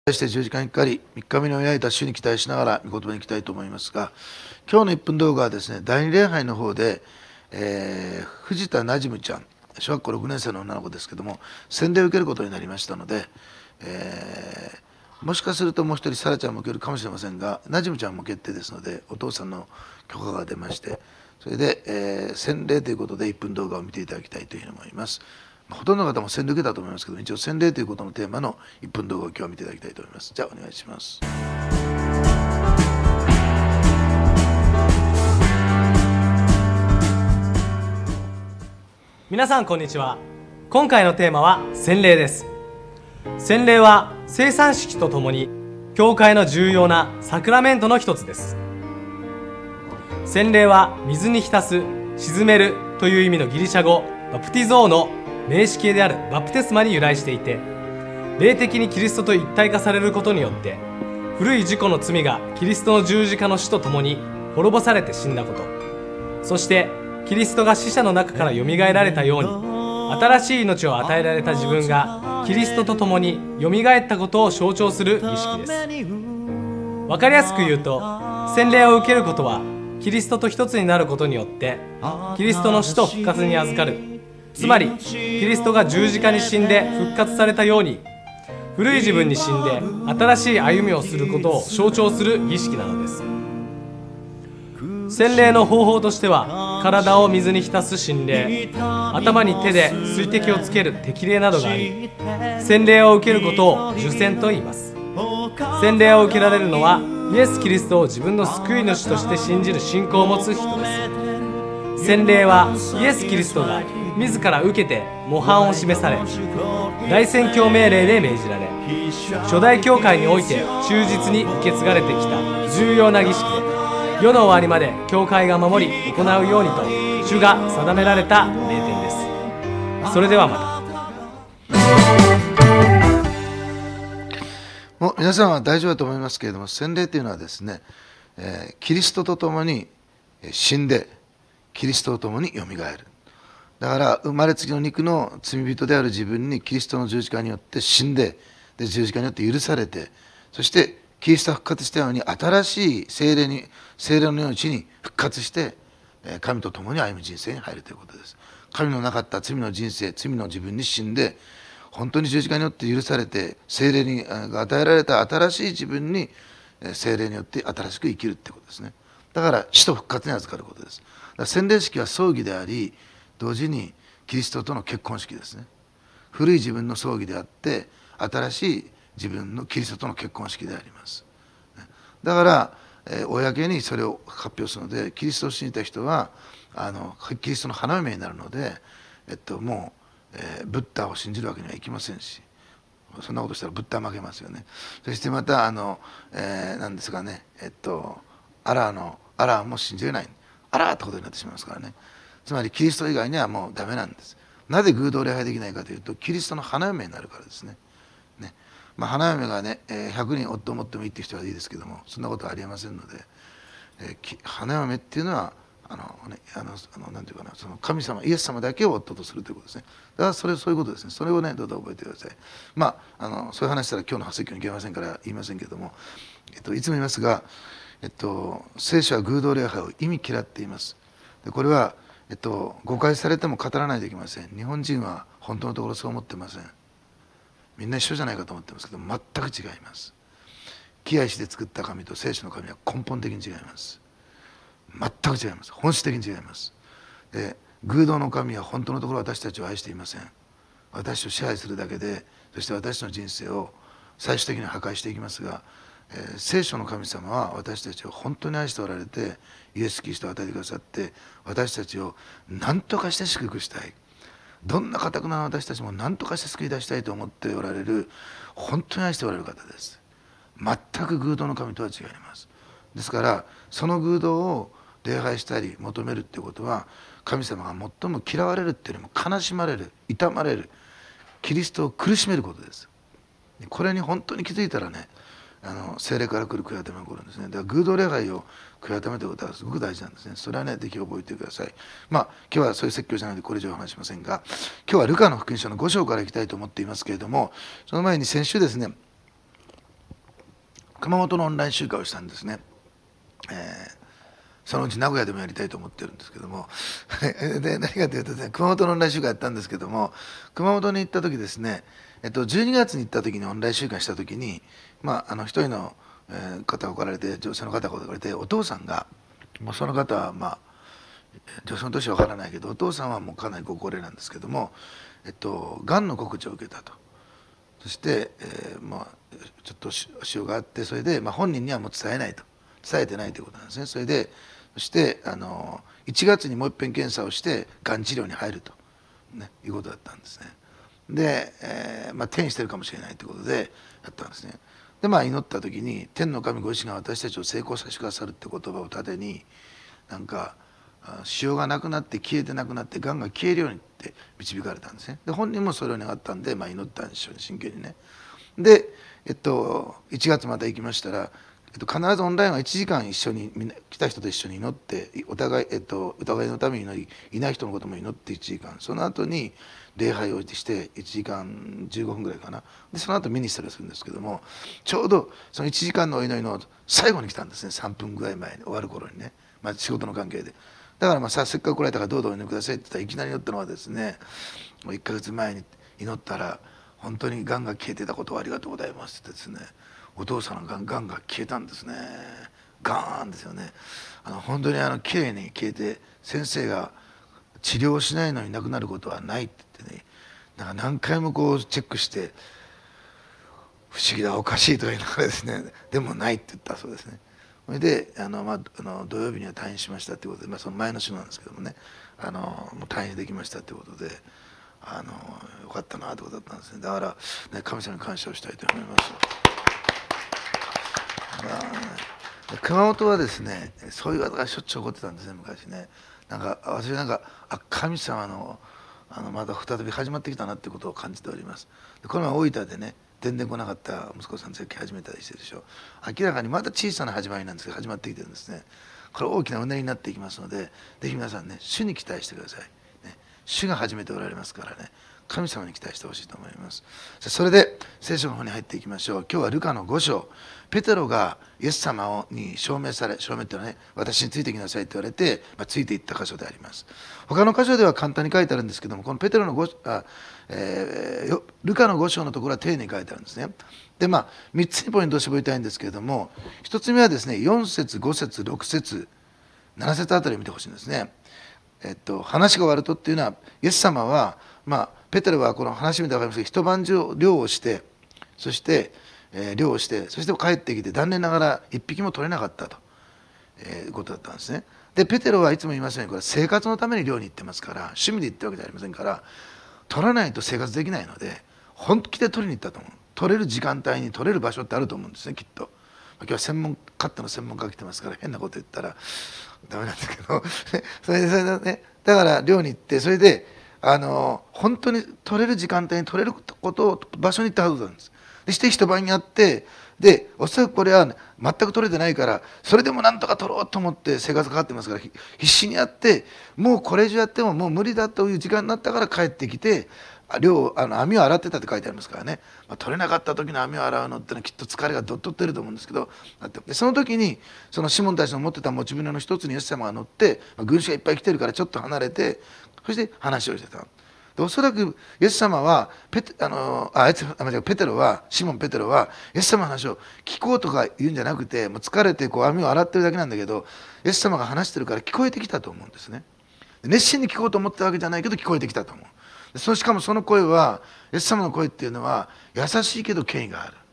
対して十字架にかかり、3日目に親いた主に期待しながら、御言葉に行きたいと思いますが、今日の1分動画はですね、第2礼拝の方で、藤田なじむちゃん、小学校6年生の女の子ですけども、洗礼を受けることになりましたので、もしかするともう一人、サラちゃんも受けるかもしれませんが、なじむちゃんも決定ですので、お父さんの許可が出まして、それで、洗礼ということで1分動画を見ていただきたいというふうに思います。ほとんどの方も洗礼受けたと思いますけど、一応洗礼ということのテーマの1分動画を今日は見ていただきたいと思います。じゃあお願いします。 皆さんこんにちは。今回のテーマは洗礼です。洗礼は生産式とともに教会の重要なサクラメントの一つです。洗礼は水に浸す、沈めるという意味のギリシャ語バプティゾーの名詞形であるバプテスマに由来していて、霊的にキリストと一体化されることによって古い自己の罪がキリストの十字架の死とともに滅ぼされて死んだこと、そしてキリストが死者の中からよみがえられたように、新しい命を与えられた自分がキリストとともによみがえったことを象徴する儀式です。わかりやすく言うと、洗礼を受けることはキリストと一つになることによってキリストの死と復活に預かる、つまりキリストが十字架に死んで復活されたように、古い自分に死んで新しい歩みをすることを象徴する儀式なのです。洗礼の方法としては、体を水に浸す洗礼、頭に手で水滴をつける滴礼などがあり、洗礼を受けることを受洗と言います。洗礼を受けられるのはイエス・キリストを自分の救い主として信じる信仰を持つ人です。洗礼はイエス・キリストが自ら受けて模範を示され、大宣教命令で命じられ、初代教会において忠実に受け継がれてきた重要な儀式で、世の終わりまで教会が守り行うようにと主が定められた霊典です。それではまた。もう皆さんは大丈夫だと思いますけれども、洗礼というのはですね、キリストと共に死んでキリストと共によみがえる。だから生まれつきの肉の罪人である自分にキリストの十字架によって死んで、十字架によって許されて、そしてキリストが復活したように新しい聖霊の命に復活して神と共に歩む人生に入るということです。神のなかった罪の人生、罪の自分に死んで、本当に十字架によって許されて聖霊が与えられた新しい自分に聖霊によって新しく生きるということですね。だから死と復活に預かることです。だから洗礼式は葬儀であり、同時にキリストとの結婚式ですね。古い自分の葬儀であって、新しい自分のキリストとの結婚式であります。だから、公にそれを発表するので、キリストを信じた人はキリストの花嫁になるので、もう、ブッダを信じるわけにはいきませんし、そんなことしたらブッダは負けますよね。そしてまた何ですかね、アラーも信じれない、アラーってことになってしまいますからね。つまりキリスト以外にはもうダメなんです。なぜ偶同礼拝できないかというと、キリストの花嫁になるからですね。花嫁がね、100人夫を持ってもいいっていう人はいいですけども、そんなことはありえませんので、花嫁っていうのはなんていうかな、その神様イエス様だけを夫とするということですね。だからそういうことですね。それをね、どうぞ覚えてください。そういう話したら今日の発説教にいけませんから言いませんけども、いつも言いますが、聖書は偶同礼拝を意味嫌っています。でこれは誤解されても語らないといけません。日本人は本当のところそう思ってません。みんな一緒じゃないかと思ってますけど、全く違います。木や石で作った神と聖書の神は根本的に違います。全く違います。本質的に違います。で、偶像の神は本当のところ私たちを愛していません。私を支配するだけで、そして私の人生を最終的に破壊していきますが、聖書の神様は私たちを本当に愛しておられて、イエス・キリストを与えてくださって、私たちを何とかして祝福したい、どんな堅くな私たちも何とかして救い出したいと思っておられる、本当に愛しておられる方です。全く偶像の神とは違います。ですからその偶像を礼拝したり求めるっていうことは、神様が最も嫌われるっていうよりも悲しまれる、痛まれる、キリストを苦しめることです。これに本当に気づいたらね、聖霊から来る悔い改めが起こるんですね。だから偶像礼拝を悔い改めということはすごく大事なんですね。それはね、ぜひ覚えてください。今日はそういう説教じゃないのでこれ以上は話しませんが、今日はルカの福音書の5章からいきたいと思っていますけれども、その前に先週ですね、 熊本のオンライン集会をしたんですね。そのうち名古屋でもやりたいと思ってるんですけどもで何かというとですね、熊本のオンライン集会やったんですけども、熊本に行った時ですね、12月に行った時にオンライン集会した時に、一人の方が来られて、女性の方が来られて、お父さんがもうその方は女性の年は分からないけど、お父さんはもうかなりご高齢なんですけども、がんの告知を受けたと。そして、ちょっと腫瘍があって、それで、本人にはもう伝えてないということなんですね。そして1月にもう一遍検査をしてがん治療に入ると、いうことだったんですね。で、転移してるかもしれないということでやったんですね。で祈った時に「天の神ご自身が私たちを成功させてくださる」って言葉を盾に、なんか腫瘍がなくなって消えてなくなってがんが消えるようにって導かれたんですね。で本人もそれを願ったんで、祈ったんでしょうね、真剣にね。で、1月また行きましたら、必ずオンラインは1時間一緒に来た人と一緒に祈って、お互い、疑いのために祈り、いない人のことも祈って1時間、その後に礼拝をして1時間15分ぐらいかな。でその後ミニストリーをするんですけども、ちょうどその1時間のお祈りの最後に来たんですね。3分ぐらい前に終わる頃にね、仕事の関係で。だからせっかく来られたからどうぞお祈りくださいって言ったら、いきなり祈ったのはですね、もう1ヶ月前に祈ったら本当にがんが消えてたことをありがとうございますってですね、お父さんのがんが消えたんですね。ガーンですよね。本当にきれいに消えて、先生が治療しないのに亡くなることはないって言ってね、何回もこうチェックして、不思議だおかしいとか言いながらですね、でもないって言ったそうですね。それで土曜日には退院しましたっていうことで、その前の週なんですけどもね、もう退院できましたっていうことで、よかったなってことだったんですね。だから、神様に感謝をしたいと思います。熊本はですね、そういう方がしょっちゅう起こってたんですね、昔ね。私神様のまた再び始まってきたなってことを感じております。この前大分でね、全然来なかった息子さん絶叫始めたりしてるでしょ。明らかにまた小さな始まりなんですけど、始まってきてるんですね。これ大きなうねりになっていきますので、ぜひ皆さんね、主に期待してください、ね。主が始めておられますからね、神様に期待してほしいと思います。それで聖書の方に入っていきましょう。今日はルカの5章、ペテロがイエス様に証明っていうのはね、私についてきなさいと言われて、ついていった箇所であります。他の箇所では簡単に書いてあるんですけども、このペテロのルカの5章のところは丁寧に書いてあるんですね。で3つにポイントを絞りたいんですけれども、1つ目はですね、4節5節6節7節あたりを見てほしいんですね。話が終わるとっていうのは、イエス様はペテロはこの話見て分かりますけど、一晩中漁をして、そして漁をして、そして帰ってきて残念ながら一匹も取れなかったということだったんですね。でペテロはいつも言いますように、これは生活のために漁に行ってますから、趣味で行ってるわけじゃありませんから、取らないと生活できないので本気で取りに行ったと思う。取れる時間帯に取れる場所ってあると思うんですね、きっと。今日はカットの専門家が来てますから、変なこと言ったらダメなんですけどそれでね、だから漁に行って、それで本当に取れる時間帯に取れることを場所に行ったはずなんです。そして一晩やって、でおそらくこれは全く取れてないから、それでもなんとか取ろうと思って生活かかってますから、必死にやって、もうこれ以上やってももう無理だという時間になったから帰ってきて、網を洗ってたって書いてありますからね、取れなかった時の網を洗うのってのはきっと疲れがどっとってると思うんですけど、でその時にそのシモンたちの持ってた持ち船の一つにイエス様が乗って、群衆がいっぱい来てるからちょっと離れて、そして話をしてた。でおそらくイエス様はペテロはシモン・ペテロはイエス様の話を聞こうとか言うんじゃなくて、もう疲れて網を洗ってるだけなんだけど、イエス様が話してるから聞こえてきたと思うんですね。熱心に聞こうと思ったわけじゃないけど聞こえてきたと思う。しかもその声は、イエス様の声っていうのは優しいけど権威がある。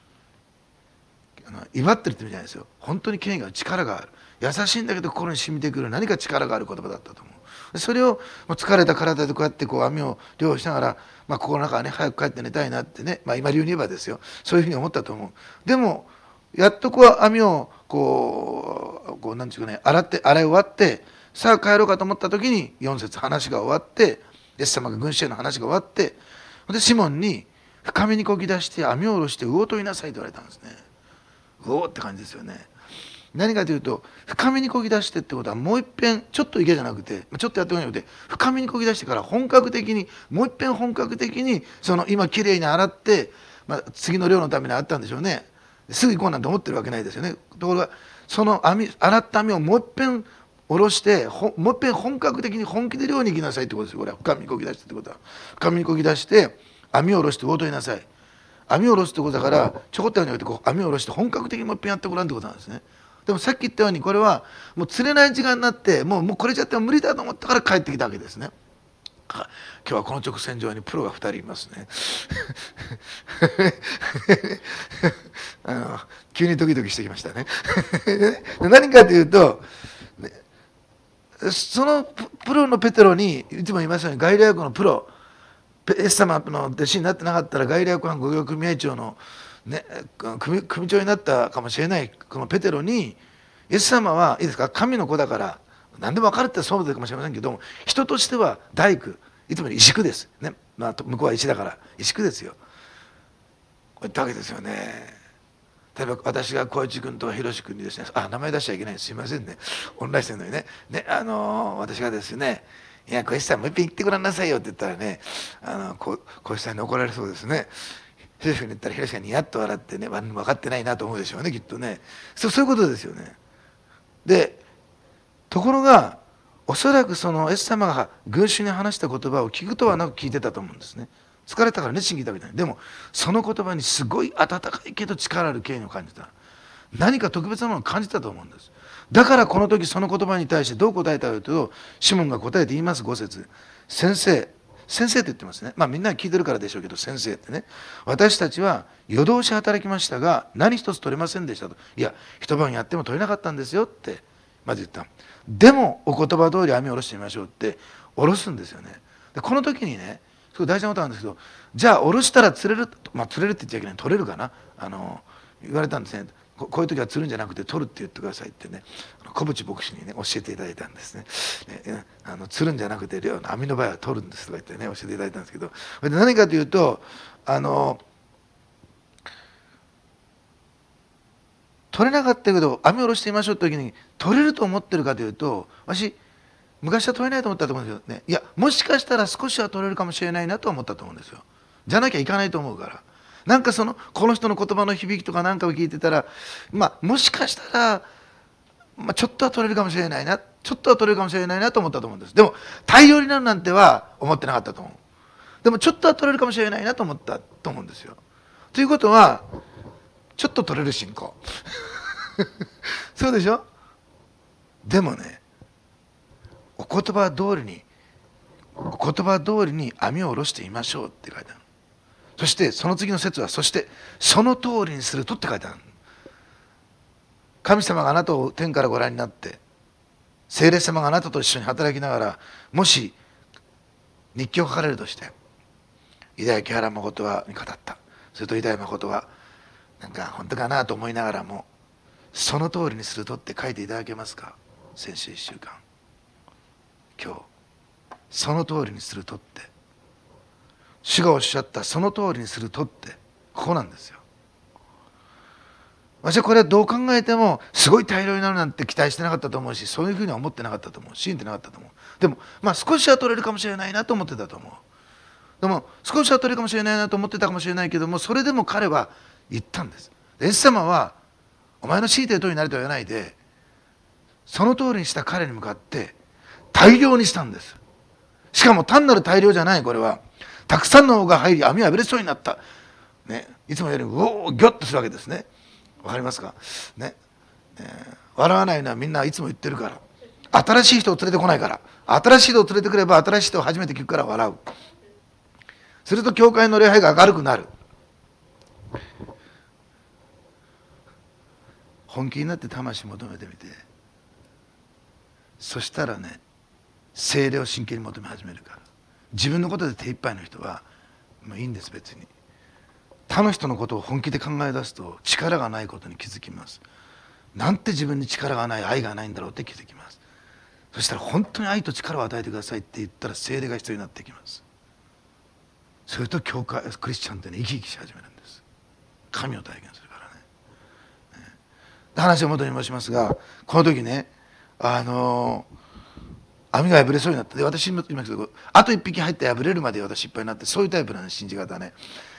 威張ってるって意味じゃないですよ。本当に権威がある、力がある、優しいんだけど心に染みてくる何か力がある言葉だったと思う。それをもう疲れた体でこうやって網を漁しながら、心の中はね、早く帰って寝たいなってね、今流に言えばですよ、そういうふうに思ったと思う。でもやっと網をなんていうかね、洗い終わって、さあ帰ろうかと思った時に4節話が終わって、イエス様が群衆への話が終わって、でシモンに深みにこぎ出して網を下ろして魚を取りなさいと言われたんですね。魚って感じですよね。何かというと、深みにこぎ出してってことは、もう一遍ちょっと池じゃなくて、ちょっとやってもらうので、深みにこぎ出してから本格的に、もう一遍本格的に、その今きれいに洗って、次の漁のためにあったんでしょうね。 すぐ行こうなんて思ってるわけないですよね。ところがその洗った網をもう一遍下ろしてもう一遍本格的に本気で漁に行きなさいってことですよ。これは深みにこぎ出してってことは、深みにこぎ出して網を下ろして戻りなさい。網を下ろすってことだから、ちょこっとにおいて網を下ろして本格的にもう一遍やってごらんってことなんですね。でもさっき言ったようにこれはもう釣れない時間になってもうこれじゃっても無理だと思ったから帰ってきたわけですね。今日はこの直線上にプロが2人いますね急にドキドキしてきましたね何かというと、そのプロのペテロにいつも言いますように、ガリラヤ湖のプロ、イエス様の弟子になってなかったらガリラヤ湖畔漁業組合長の、ね、組長になったかもしれないこのペテロに、イエス様はいいですか、神の子だから何でも分かるってそうかもしれませんけども、人としては大工、いつも石工です、ね、向こうは石だから石工ですよ。こう言ったわけですよね。例えば私が小市君とひろし君にですね、名前出しちゃいけないです、すいませんね、オンラインしてるのにね、私がですね、いや小市さんもう一遍言ってごらんなさいよって言ったらね、小市さんに怒られそうですね。ひろし君に言ったらひろしがニヤッと笑ってね、分かってないなと思うでしょうね、きっとね。そういうことですよね。でところがおそらくそのイエス様が群衆に話した言葉を聞くとはなく聞いてたと思うんですね。疲れたから熱心に聞いたわけじゃない。でもその言葉にすごい温かいけど力ある敬意を感じた。何か特別なものを感じたと思うんです。だからこの時その言葉に対してどう答えたかというと、シモンが答えて言います。5節、先生って言ってますね。みんな聞いてるからでしょうけど、先生ってね、私たちは夜通し働きましたが何一つ取れませんでしたと。いや一晩やっても取れなかったんですよってまず言った。でもお言葉通り網を下ろしてみましょうって下ろすんですよね。でこの時にね、すごい大事なことなんですけど、じゃあ下ろしたら釣れる、釣れるって言っちゃいけない、取れるかな、言われたんですね。こういう時は釣るんじゃなくて取るって言ってくださいってね、小渕牧師にね教えていただいたんですね。釣るんじゃなくて網の場合は取るんですとか言ってね教えていただいたんですけど、何かというと取れなかったけど網を下ろしてみましょうって時に取れると思ってるかというと、私昔は取れないと思ったと思うんですよね。いやもしかしたら少しは取れるかもしれないなと思ったと思うんですよ。じゃなきゃいかないと思うから。なんかこの人の言葉の響きとかなんかを聞いてたら、もしかしたら、ちょっとは取れるかもしれないな、ちょっとは取れるかもしれないなと思ったと思うんです。でも大量になるなんては思ってなかったと思う。でもちょっとは取れるかもしれないなと思ったと思うんですよ。ということはちょっと取れる信仰そうでしょ。でもね、お言葉通りに網を下ろしてみましょうって書いてある。そしてその次の節は、そしてその通りにするとって書いてある。神様があなたを天からご覧になって、聖霊様があなたと一緒に働きながら、もし日記を書かれるとして、井田木原誠は語った、それと井田誠はなんか本当かなと思いながらも、その通りにするとって書いていただけますか。先週1週間、今日その通りにするとって、主がおっしゃったその通りにするとって、ここなんですよ。私はこれはどう考えてもすごい大量になるなんて期待してなかったと思うし、そういうふうには思ってなかったと思う、信じてなかったと思う。でも少しは取れるかもしれないなと思ってたと思う。でも少しは取れるかもしれないなと思ってたかもしれないけども、それでも彼は言ったんです。イエス様はお前の強いている通りになれとは言わないで、その通りにした彼に向かって大量にしたんです。しかも単なる大量じゃない。これはたくさんの方が入り網は破れそうになった、ね、いつもよりうおーギョッとするわけですね。わかりますか、ね。笑わないのはみんないつも言ってるから。新しい人を連れてこないから。新しい人を連れてくれば新しい人を初めて聞くから笑う。すると教会の礼拝が明るくなる。本気になって魂求めてみて、そしたらね、聖霊を真剣に求め始めるから。自分のことで手一杯の人はもういいんです。別に他の人のことを本気で考え出すと力がないことに気づきます。なんて自分に力がない、愛がないんだろうって気づきます。そしたら本当に愛と力を与えてくださいって言ったら聖霊が必要になってきます。それと教会クリスチャンってね、生き生きし始めるんです。神を体験するからね。話を元に申しますが、この時ね、網が破れそうになって、私も言いますけど、あと一匹入って破れるまで私いっぱいになって、そういうタイプなんです。信じ方ね。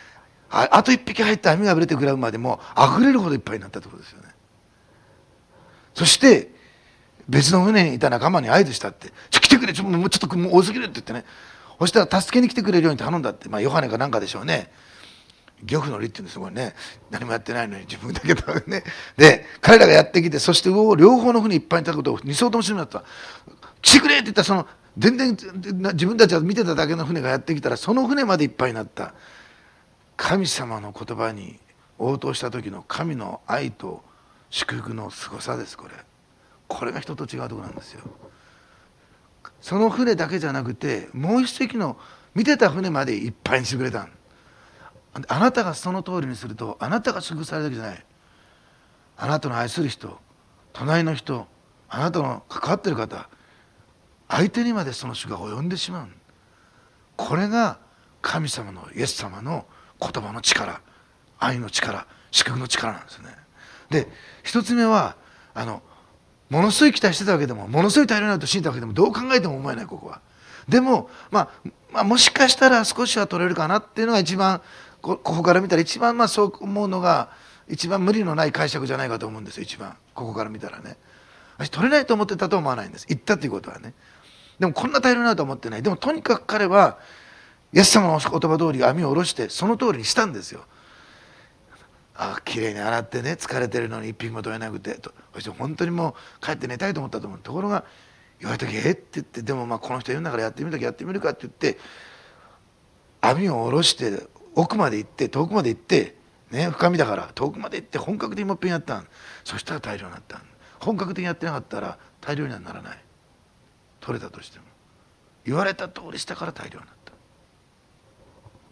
あと一匹入って網がぶれてくらうまでも溢れるほどいっぱいになったってことですよね。そして別の船にいた仲間に合図したって、来てくれ、もうちょっともう多すぎるって言ってね、そしたら助けに来てくれるように頼んだって、ヨハネかなんかでしょうね。漁夫の利っていうんですごいね、何もやってないのに自分だけだね。で彼らがやってきて、そして両方の船いっぱいにいたことを2艘とも沈めだった。来てくれって言ったら、その全然自分たちが見てただけの船がやってきたら、その船までいっぱいになった。神様の言葉に応答した時の神の愛と祝福のすごさです。これが人と違うところなんですよ。その船だけじゃなくて、もう一隻の見てた船までいっぱいにしてくれた。あなたがその通りにすると、あなたが祝福されるだけじゃない、あなたの愛する人、隣の人、あなたの関わっている方、相手にまでその主が及んでしまう。これが神様のイエス様の言葉の力、愛の力、祝福の力なんですね。で一つ目はものすごい期待してたわけでも、ものすごい大量になると信じたわけでも、どう考えても思えない。ここはでも、もしかしたら少しは取れるかなっていうのが一番、ここから見たら一番そう思うのが一番無理のない解釈じゃないかと思うんですよ。一番ここから見たらね、私取れないと思ってたと思わないんです。言ったということはね。でもこんな大量になると思ってない。でもとにかく彼はイエス様の言葉通り網を下ろしてその通りにしたんですよ。きれいに洗ってね、疲れてるのに一匹も取れなくてと、そして本当にもう帰って寝たいと思ったと思う。ところが言われた時って言って、でもこの人言うんだからやってみるだけやってみるかって言って網を下ろして奥まで行って、遠くまで行ってね、深みだから遠くまで行って本格的にもっぺんやったん。そしたら大量になったん。本格的にやってなかったら大量にはならない。取れたとしても言われた通りしたから大量になった。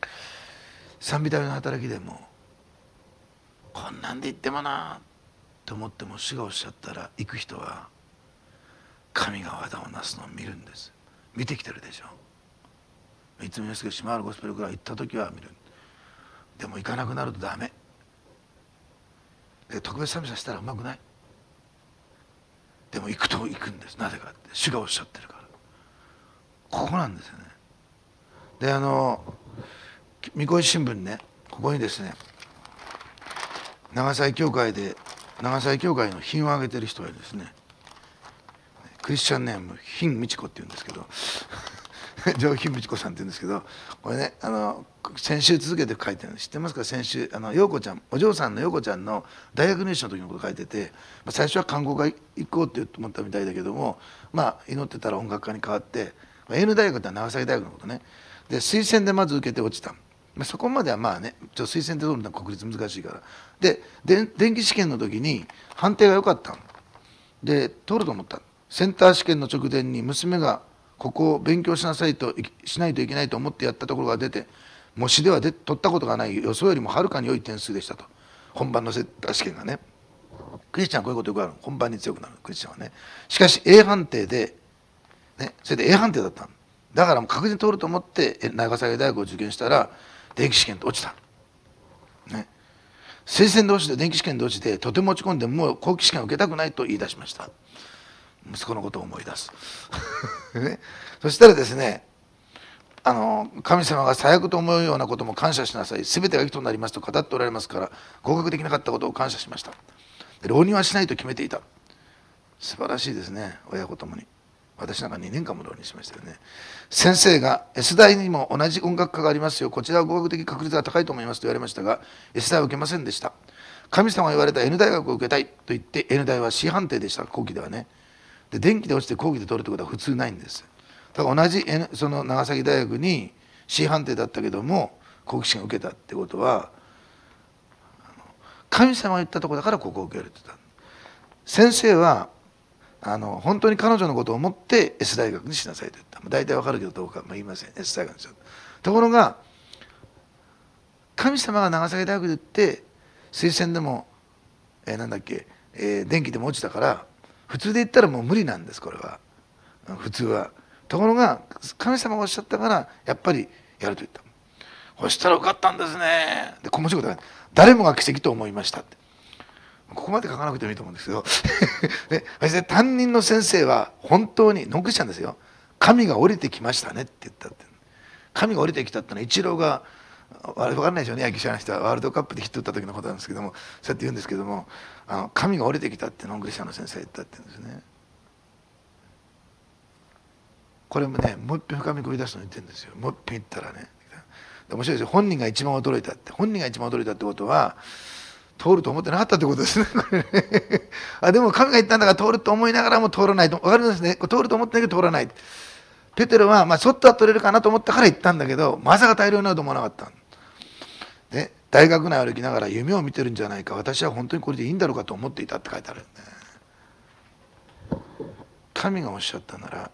賛美隊の働きでもこんなんで言ってもなと思っても、主がおっしゃったら行く人は神が技をなすのを見るんです。見てきてるでしょ。いつも言いますけど、島原ゴスペルクラブ行った時は見る。でも行かなくなるとダメで、特別賛美させたらうまくない。でも行くと行くんです。なぜかって主がおっしゃってるから。ここなんですよね。で三越新聞ね、ここにですね、長崎教会の品をあげてる人がですね、クリスチャンネーム品美智子っていうんですけど上品美智子さんっていうんですけど、これね先週続けて書いてるの知ってますか。先週陽子ちゃん、お嬢さんの陽子ちゃんの大学入試の時のこと書いてて、最初は看護科行こうって思ったみたいだけども、祈ってたら音楽家に変わって、N 大学って長崎大学のことね。で推薦でまず受けて落ちた。そこまでは推薦で取るのは国立難しいから。で電気試験の時に判定が良かったで取ると思った。センター試験の直前に娘がここを勉強しないといけないと思ってやったところが出て、模試では取ったことがない予想よりもはるかに良い点数でしたと。本番のセンター試験がね。クリスチャンはこういうことよくある。本番に強くなるクリスチャンはね。しかし A 判定で、ね、それで A 判定だったの。だからもう確実に通ると思って長崎大学を受験したら電気試験で落ちた、ね、推薦で落ちて電気試験で落ちてとても落ち込んで、もう後期試験を受けたくないと言い出しました。息子のことを思い出す、ね、そしたらですね、神様が最悪と思うようなことも感謝しなさい、全てが益となりますと語っておられますから、合格できなかったことを感謝しました。浪人はしないと決めていた。素晴らしいですね。親子ともに。私なんか2年間も浪人しましたよね。先生が S 大にも同じ音楽科がありますよ、こちらは合格的確率が高いと思いますと言われましたが、 S 大は受けませんでした。神様が言われた N 大学を受けたいと言って N 大は C 判定でした。後期ではね。で電気で落ちて後期で取るってことは普通ないんです。だから同じ、その長崎大学に C 判定だったけども後期試験を受けたってことは、神様が言ったところだからここを受けるって言った。先生は本当に彼女のことを思って S 大学にしなさいと言った。大体わかるけどどうか、言いません。 S 大学にしよう。ところが神様が長崎大学で言って推薦でも、電気でも落ちたから、普通で言ったらもう無理なんです。これは普通は。ところが神様がおっしゃったからやっぱりやると言った。そしたら受かったんですね。で面白いことが、誰もが奇跡と思いましたって。ここまで書かなくてもいいと思うんですけどでそして担任の先生は本当にノンクリスチャンですよ。神が降りてきましたねって言ったって。神が降りてきたってのはイチローが分かんないでしょうね、野球知らない人は。ワールドカップでヒット打った時のことなんですけども、そうやって言うんですけども、神が降りてきたってノンクリスチャンの先生が言ったって言うんですね。これもね、もう一遍深み込み出すのに言ってるんですよ。もう一遍言ったらね、面白いですよ。本人が一番驚いたって、本人が一番驚いたってことは通ると思ってなかったってことですね。これねでも神が言ったんだから通ると思いながらも通らないと。分かりますね。通ると思ってないけど通らない。ペテロはちょっとは取れるかなと思ったから行ったんだけど、まさか大量になると思わなかったで、大学内を歩きながら夢を見てるんじゃないか、私は本当にこれでいいんだろうかと思っていたって書いてあるんで、神がおっしゃったなら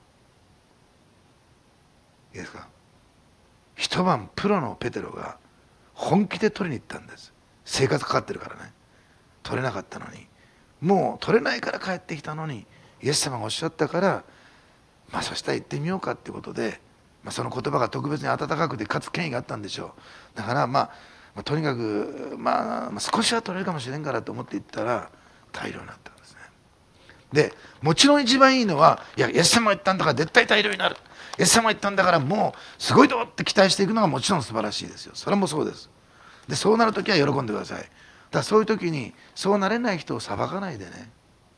いいですか。一晩プロのペテロが本気で取りに行ったんです。生活かかってるからね。取れなかったのに、もう取れないから帰ってきたのに、イエス様がおっしゃったから、そしたら行ってみようかってことで、その言葉が特別に温かくてかつ権威があったんでしょう。だからとにかく少しは取れるかもしれんからと思って行ったら大量になったんですね。でもちろん一番いいのは、いやイエス様が言ったんだから絶対大量になる、イエス様が言ったんだからもうすごいぞって期待していくのがもちろん素晴らしいですよ。それもそうです。でそうなるときは喜んでください。だからそういう時にそうなれない人を裁かないでね。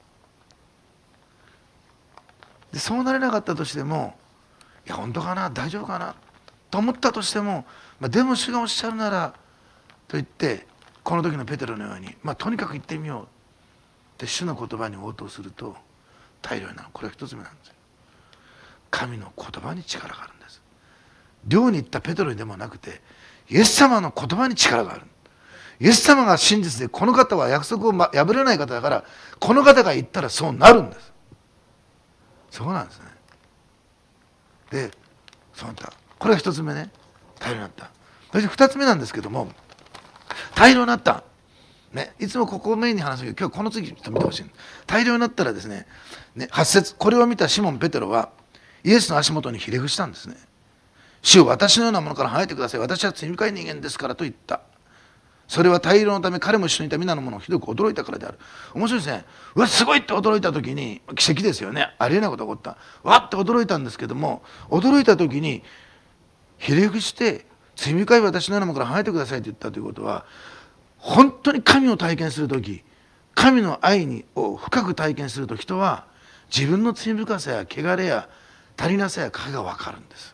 でそうなれなかったとしても、いや本当かな、大丈夫かなと思ったとしても、でも主がおっしゃるならと言って、この時のペテロのように、とにかく行ってみようって主の言葉に応答すると大量になる。これは一つ目なんですよ。神の言葉に力があるんです。漁に行ったペテロにでもなくて、イエス様の言葉に力がある。イエス様が真実で、この方は約束を破れない方だから、この方が言ったらそうなるんです。そうなんですね。でそうなった。これが一つ目ね、大量になった。そして二つ目なんですけども、大量になった、ね、いつもここをメインに話すけど、今日この次ちょっと見てほしい。大量になったらですね、8節、これを見たシモン・ペテロはイエスの足元にひれ伏したんですね。主よ、私のようなものから離れてください。私は罪深い人間ですからと言った。それは大量のため彼も一緒にいた皆の者をひどく驚いたからである。面白いですね。うわすごいって驚いた時に、奇跡ですよね。ありえないことが起こった。わって驚いたんですけども、驚いた時にひれ伏して罪深い私のようなものから離れてくださいと言ったということは、本当に神を体験する時、神の愛を深く体験すると、人は自分の罪深さや汚れや足りなさや影が分かるんです。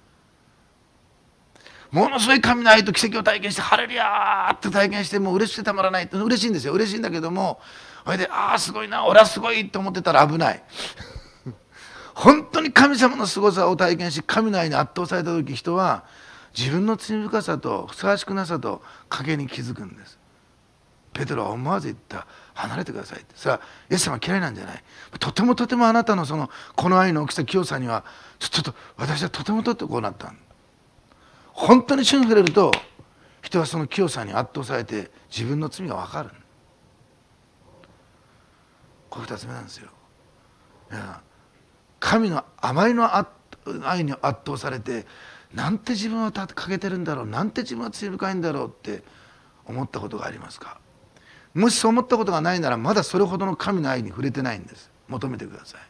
ものすごい神の愛と奇跡を体験して、ハレルヤーって体験して、もう嬉しくてたまらない。嬉しいんですよ。嬉しいんだけども、それですごいな、俺はすごいと思ってたら危ない本当に神様の凄さを体験し、神の愛に圧倒された時、人は自分の罪深さとふさわしくなさと影に気づくんです。ペテロは思わず言った。離れてくださいって。それはイエス様嫌いなんじゃない。とてもとてもあなたのこの愛の大きさ清さにはちょっと私はとてもこうなったん。本当に主に触れると、人はその清さに圧倒されて自分の罪が分かる。これ二つ目なんですよ。いや、神のあまりの愛に圧倒されて、なんて自分は欠けてるんだろう、なんて自分は罪深いんだろうって思ったことがありますか。もしそう思ったことがないなら、まだそれほどの神の愛に触れてないんです。求めてください。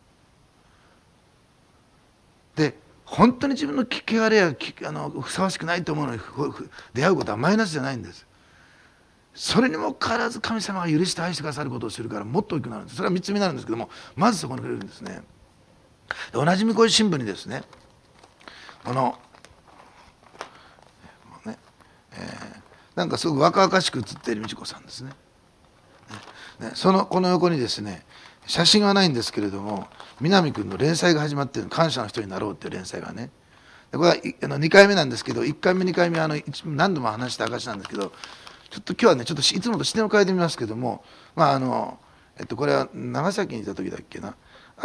で本当に自分の汚れやふさわしくないと思うのに出会うことはマイナスじゃないんです。それにもかかわらず神様が許して愛してくださることをするから、もっと大きくなるんです。それは3つ目になるんですけども、まずそこに触れるんですね。同じ御子新聞にですね、このなんかすごく若々しく写っている美智子さんですね。この横にですね、写真はないんですけれども、南くんの連載が始まっている、感謝の人になろうっていう連載がね。これは2回目なんですけど、1回目2回目は何度も話した証なんですけど、ちょっと今日はね、ちょっといつもと視点を変えてみますけども、これは長崎にいた時だっけな、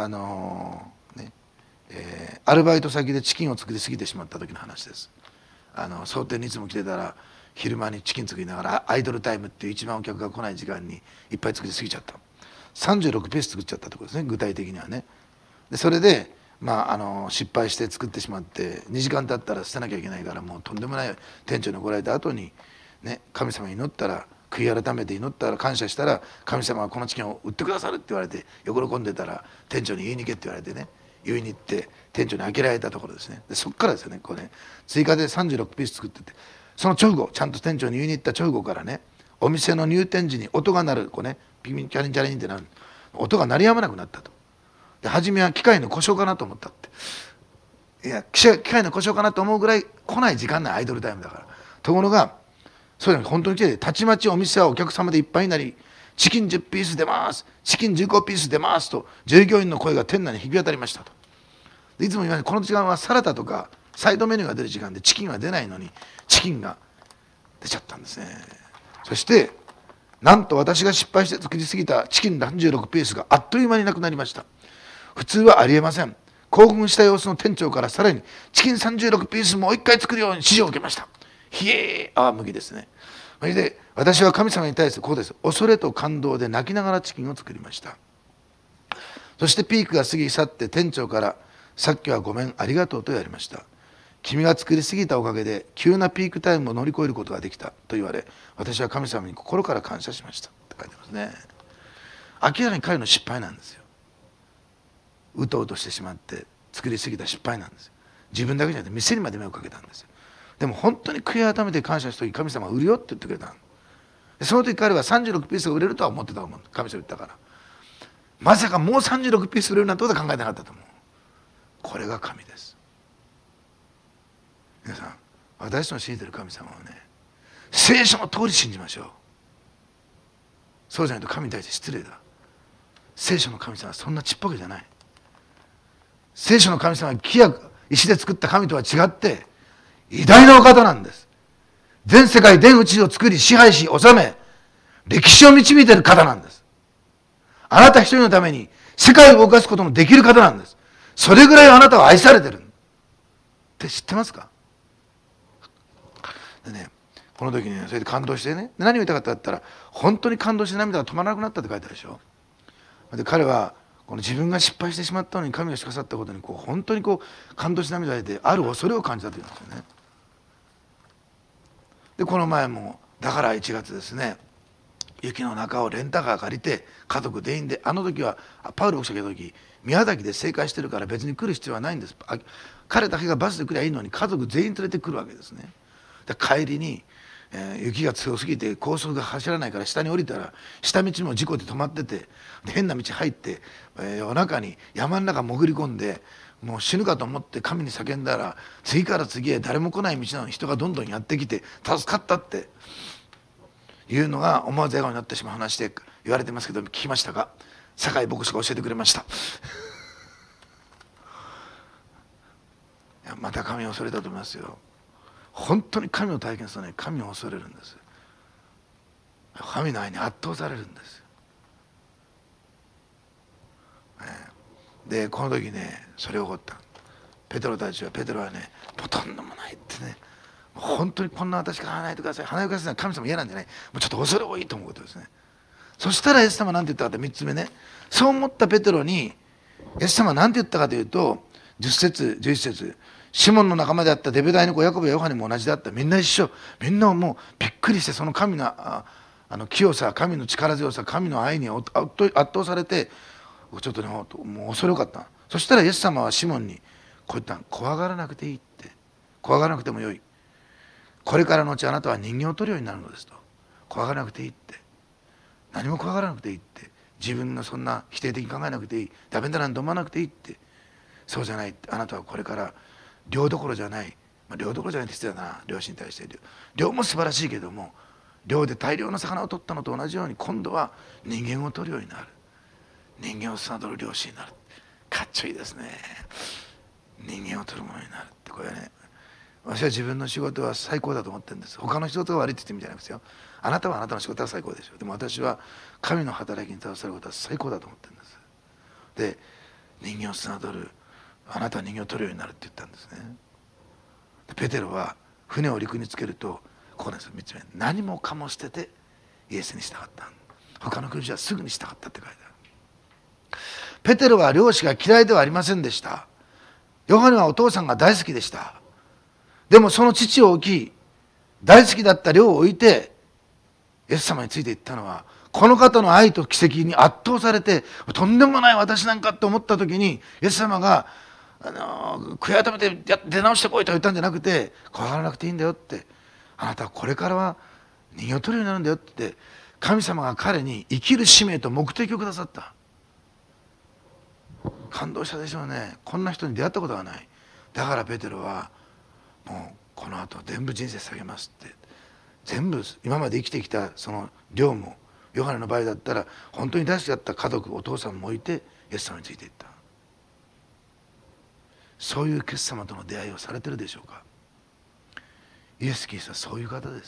アルバイト先でチキンを作りすぎてしまった時の話です。商店にいつも来てたら、昼間にチキン作りながらアイドルタイムっていう一番お客が来ない時間にいっぱい作りすぎちゃった。36ペース作っちゃったってことですね、具体的にはね。でそれで、失敗して作ってしまって、2時間経ったら捨てなきゃいけないから、もうとんでもない店長に怒られた後にね、神様に祈ったら、悔い改めて祈ったら、感謝したら、神様はこのチキンを売ってくださるって言われて喜んでたら、店長に言いに行けって言われてね、 言いに行って店長に開けられたところですね。でそこからですよね、こうね追加で36ピース作ってて、その直後ちゃんと店長に言いに行った直後からね、お店の入店時に音が鳴る、こうねピピンキャリンチャリンってなる、音が鳴りやまなくなったと。で初めは機械の故障かなと思ったって、いや機械の故障かなと思うぐらい来ない時間ないアイドルタイムだから。ところがそういうのに本当に来て、たちまちお店はお客様でいっぱいになり、チキン10ピース出ます、チキン15ピース出ますと従業員の声が店内に響き渡りましたと。いつも言われるこの時間はサラダとかサイドメニューが出る時間でチキンは出ないのにチキンが出ちゃったんですね。そしてなんと私が失敗して作りすぎたチキン36ピースがあっという間になくなりました。普通はありえません。興奮した様子の店長からさらにチキン36ピースもう一回作るように指示を受けました。ひえー泡麦ですね。それで私は神様に対してこうです。恐れと感動で泣きながらチキンを作りました。そしてピークが過ぎ去って店長からさっきはごめんありがとうと言われました。君が作りすぎたおかげで急なピークタイムを乗り越えることができたと言われ、私は神様に心から感謝しましたって書いてますね。明らかに彼の失敗なんですよ。うとうとしてしまって作りすぎた失敗なんですよ。自分だけじゃなくて店にまで目をかけたんですよ。でも本当に悔い改めて感謝した時、神様は売るよって言ってくれた。その時彼は36ピースが売れるとは思ってたと思う。神様言ったから。まさかもう36ピース売れるなんてことは考えなかったと思う。これが神です。皆さん、私の信じている神様はね、聖書の通り信じましょう。そうじゃないと神に対して失礼だ。聖書の神様はそんなちっぽけじゃない。聖書の神様は木や石で作った神とは違って偉大なお方なんです。全世界全宇宙を作り支配し治め歴史を導いている方なんです。あなた一人のために世界を動かすことのできる方なんです。それぐらいあなたは愛されてるって知ってますか？でね、この時にね、それで感動してね、何を言いたかったって言ったら、本当に感動して涙が止まらなくなったって書いてあるでしょ。で彼はこの自分が失敗してしまったのに神がしてくださったことに本当に感動して涙が出てある恐れを感じたというんですよね。でこの前もだから1月ですね、雪の中をレンタカー借りて家族全員で、あの時はパウロ牧師が来た時宮崎で正解してるから別に来る必要はないんです。彼だけがバスで来りゃいいのに家族全員連れてくるわけですね。で帰りに、雪が強すぎて高速が走らないから下に降りたら下道も事故で止まってて、で変な道入って、夜中に山の中潜り込んでもう死ぬかと思って神に叫んだら、次から次へ誰も来ない道なのに人がどんどんやってきて助かったっていうのが思わず笑顔になってしまう話で言われてますけど、聞きましたか？酒井牧師が教えてくれました。いやまた神を恐れたと思いますよ。本当に神を体験するとね、神を恐れるんです。神の愛に圧倒されるんです。でこの時ね、それが起こった。ペテロはね、ほとんどもないってね、本当にこんな私から離れてください、離れてください、神様嫌なんじゃない、もうちょっと恐れ多いと思うことですね。そしたらイエス様は何て言ったかって3つ目ね、そう思ったペテロにイエス様は何て言ったかというと、10節11節、シモンの仲間であったデベダイの子ヤコブやヨハネも同じであった。みんな一緒。みんなもうびっくりして、その神の清さ、神の力強さ、神の愛に圧倒されて、ちょっとね、もう恐れ多かった。そしたらイエス様はシモンにこう言った。怖がらなくていいって。怖がらなくてもよい。これからのうちあなたは人形を取るようになるのですと。怖がらなくていいって。何も怖がらなくていいって。自分のそんな否定的に考えなくていい。ダメだなんて思わなくていいって。そうじゃないって。あなたはこれから量どころじゃない。量どころじゃないって失礼だな。漁師に対して。量も素晴らしいけども、漁で大量の魚を取ったのと同じように、今度は人間を取るようになる。人間を侮る漁師になる。かっちょいいですね。人間を取るものになるって、これはね、私は自分の仕事は最高だと思ってるんです。他の仕事が悪いって言ってるんじゃなくてよ。あなたはあなたの仕事は最高でしょう。でも私は神の働きに携わることは最高だと思ってるんです。で、人間を侮る、あなたは人間を取るようになるって言ったんですね。でペテロは船を陸につけると、ここなんですよ、3つ目。何もかも捨ててイエスに従った。他の国はすぐに従ったって書いてある。ペテロは漁師が嫌いではありませんでした。ヨハネはお父さんが大好きでした。でもその父を置き、大好きだった漁を置いてイエス様についていったのは、 この方の愛と奇跡に圧倒されて、とんでもない私なんかと思った時に、イエス様が悔い改めて出直してこいと言ったんじゃなくて、怖がらなくていいんだよって、あなたはこれからは人形を取るようになるんだよって、神様が彼に生きる使命と目的をくださった。感動したでしょうね。こんな人に出会ったことがない。だからペテロはもうこの後全部人生下げますって、全部今まで生きてきたその量も、ヨハネの場合だったら本当に大好きだった家族、お父さんも置いてイエス様についていった。そういうイエス様との出会いをされてるでしょうか。イエス・キリストはそういう方です。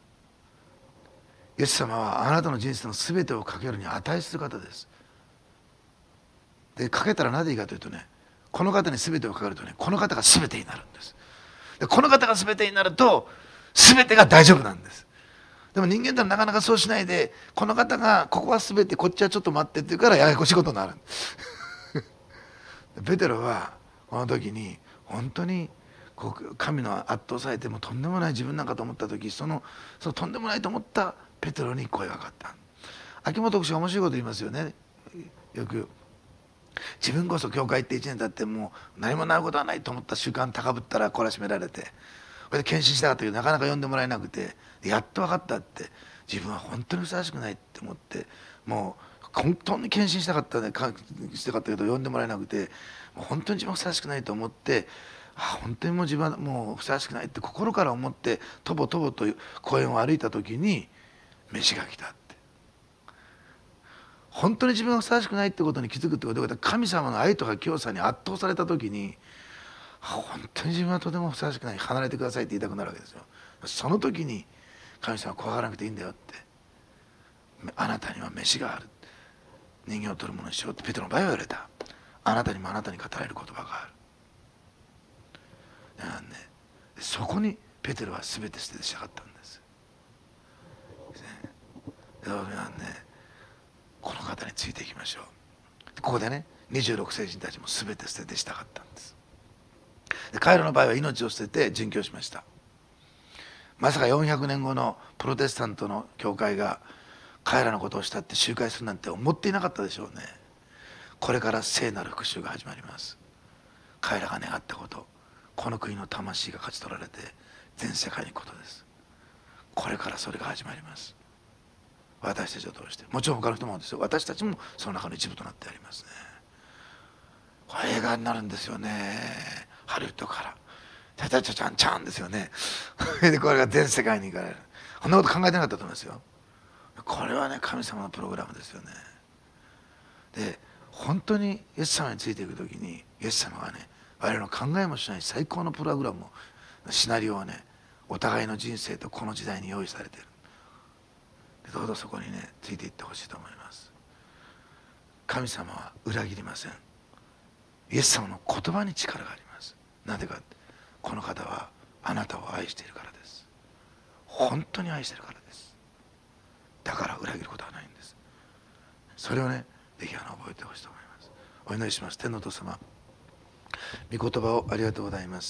イエス様はあなたの人生の全てをかけるに値する方です。で、かけたらなぜいいかというとね、この方に全てをかけるとね、この方が全てになるんです。で、この方が全てになると全てが大丈夫なんです。でも人間ってなかなかそうしないで、この方がここは全て、こっちはちょっと待ってって言うからややこしいことになる。ペテロはこの時に本当に神の圧倒されてもとんでもない自分なんかと思った時、そのとんでもないと思ったペテロに声がかかった。秋元牧師が面白いこと言いますよね。よく自分こそ教会って1年経ってもう何もなることはないと思った習慣高ぶったら懲らしめられて、これで献身したかったけどなかなか呼んでもらえなくて、やっと分かったって、自分は本当にふさわしくないって思って、もう本当に献身したかったけど呼んでもらえなくて、もう本当に自分はふさわしくないと思って、本当にもう自分はもうふさわしくないって心から思ってとぼとぼと公園を歩いた時に飯が来たって。本当に自分がふさわしくないってことに気づくってことは、神様の愛とか清さに圧倒された時に、本当に自分はとてもふさわしくない、離れてくださいって言いたくなるわけですよ。その時に神様は怖がらなくていいんだよって、あなたには飯がある、人形を取るものにしようってペテロの場合は言われた。あなたにもあなたに語られる言葉がある。だからね、そこにペテロは全て捨ててしかったんです。だからね、この方についていきましょう。ここでね、26聖人たちも全て捨ててしたかったんです。で、彼らの場合は命を捨てて殉教しました。まさか400年後のプロテスタントの教会が彼らのことをしたって集会するなんて思っていなかったでしょうね。これから聖なる復讐が始まります。彼らが願ったこと、この国の魂が勝ち取られて全世界に行くことです。これからそれが始まります。私たちを通して、もちろん他の人もですよ。私たちもその中の一部となってありますね。これ映画になるんですよね。ハリウッドからチャチャチャチャンチャンですよね。でこれが全世界に行かれる。こんなこと考えてなかったと思いますよ。これはね、神様のプログラムですよね。で、本当にイエス様についていく時に、イエス様がね、我々の考えもしない最高のプログラムを、シナリオをね、お互いの人生とこの時代に用意されている。どうぞそこにね、ついていってほしいと思います。神様は裏切りません。イエス様の言葉に力があります。なぜか、この方はあなたを愛しているからです。本当に愛しているからです。だから裏切ることはないんです。それをね、ぜひ覚えてほしいと思います。お祈りします。天のお父様、御言葉をありがとうございます。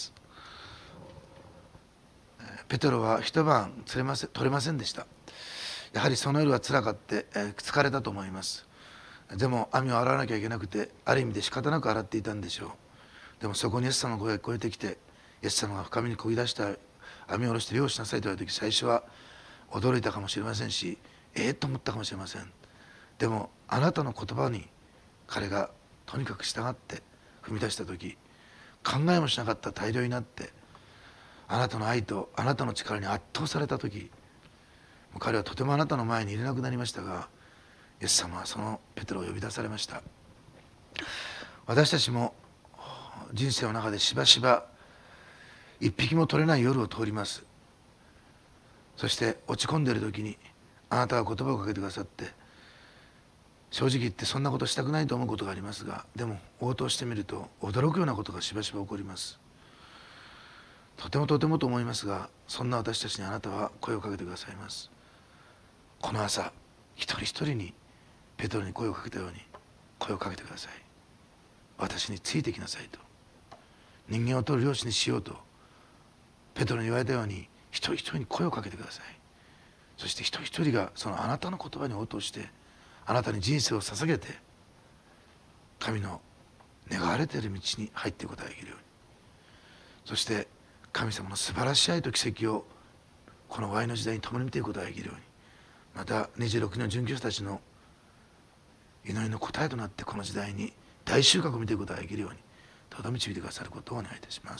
ペテロは一晩取れませんでした。やはりその夜はつらかって、疲れたと思います。でも網を洗わなきゃいけなくて、ある意味で仕方なく洗っていたんでしょう。でもそこにイエス様の声が聞こえてきて、イエス様が深みに漕ぎ出した網を下ろして漁をしなさいと言われた時、最初は驚いたかもしれませんし、と思ったかもしれません。でもあなたの言葉に彼がとにかく従って踏み出した時、考えもしなかった大量になって、あなたの愛とあなたの力に圧倒された時、彼はとてもあなたの前にいれなくなりましたが、イエス様はそのペテロを呼び出されました。私たちも人生の中でしばしば一匹も取れない夜を通ります。そして落ち込んでいる時にあなたが言葉をかけてくださって、正直言ってそんなことしたくないと思うことがありますが、でも応答してみると驚くようなことがしばしば起こります。とてもとてもと思いますが、そんな私たちにあなたは声をかけてくださいます。この朝、一人一人にペテロに声をかけたように声をかけてください。私についてきなさいと。人間を取る漁師にしようとペテロに言われたように、一人一人に声をかけてください。 そして一人一人がそのあなたの言葉に応答して、あなたに人生を捧げて、神の願われている道に入っていくことができるように、そして神様の素晴らしい愛と奇跡をこの Y の時代に共に見ていくことができるように、また26人の殉教者たちの祈りの答えとなって、この時代に大収穫を見ていくことができるように、どうぞ導いてくださることをお願いいたします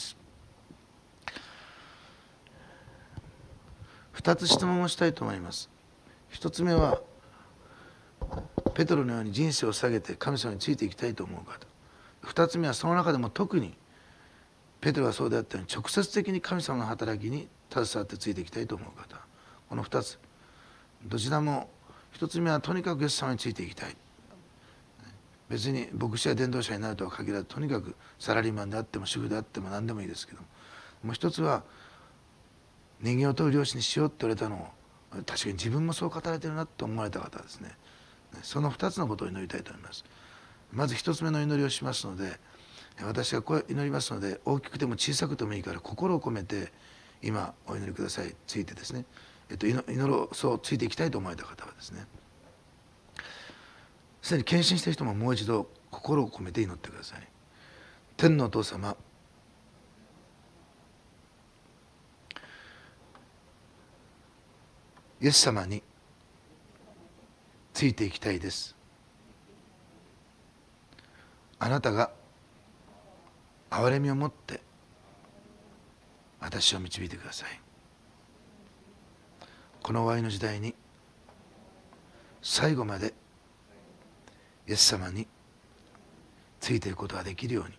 。2つ質問をしたいと思います。1つ目は、ペトロのように人生を下げて神様についていきたいと思う方。2つ目は、その中でも特にペテロがそうであったように直接的に神様の働きに携わってついていきたいと思う方。この2つ、どちらも、1つ目はとにかくイエス様についていきたい。別に牧師や伝道者になるとは限らず、とにかくサラリーマンであっても主婦であっても何でもいいですけども、もう一つは人間を問う漁師にしようって言われたのを、確かに自分もそう語られてるなと思われた方ですね。その2つのことを祈りたいと思います。まず1つ目の祈りをしますので、私がこう祈りますので、大きくても小さくてもいいから心を込めて今お祈りください。ついてですね、祈ろう、そうついていきたいと思われた方はですね、すでに献身している人ももう一度心を込めて祈ってください。天のお父様、イエス様についていきたいです。あなたが憐れみを持って私を導いてください。この終わりの時代に最後までイエス様についていくことができるように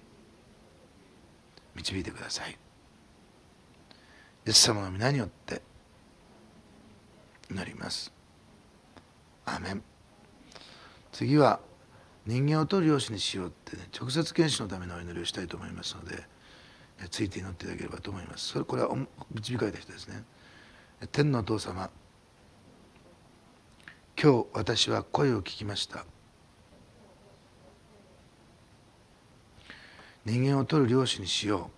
導いてください。イエス様の皆によって祈ります。アーメン。次は人間を取る漁師にしようってね、直接献身のためのお祈りをしたいと思いますので、ついて祈っていただければと思います。これは導かれた人ですね。天のお父様、今日私は声を聞きました。人間を取る漁師にしよ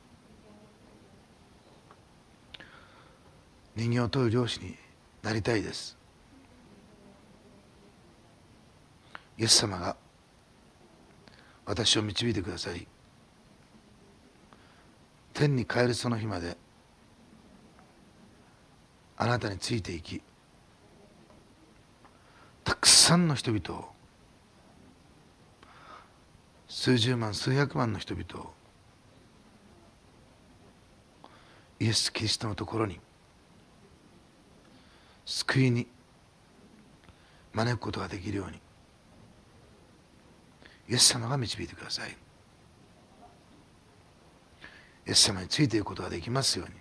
う。人間を取る漁師になりたいです。イエス様が私を導いてくださり、天に帰るその日まであなたについていき、たくさんの人々を、数十万数百万の人々をイエス・キリストのところに救いに招くことができるように、イエス様が導いてください。イエス様についていくことができますように、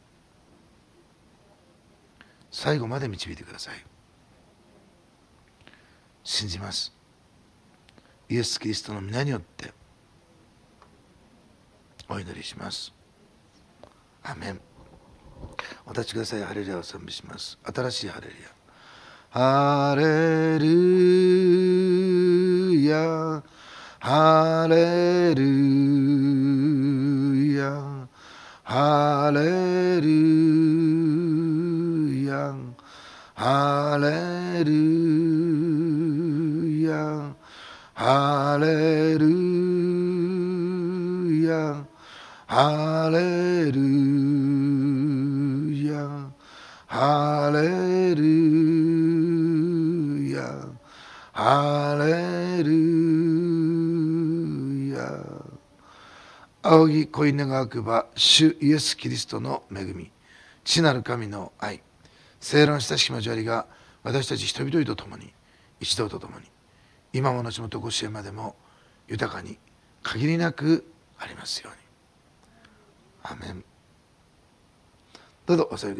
最後まで導いてください。信じます。イエス・キリストの皆によってお祈りします。アメン。お立ちください。ハレルヤを賛美します。新しいハレルヤ。ハレルヤ、ハレルヤ、ハレルヤ、ハレルヤ、ハレルヤ、ハレルヤ、ハレルヤ、ハレルヤ。仰ぎ恋願わくば、主イエス・キリストの恵み、父なる神の愛、聖霊の親しき交わりが私たち人々と共に、一同と共に、今も後もとこしえまでも豊かに限りなくありますように。アメン。どうぞお座りください。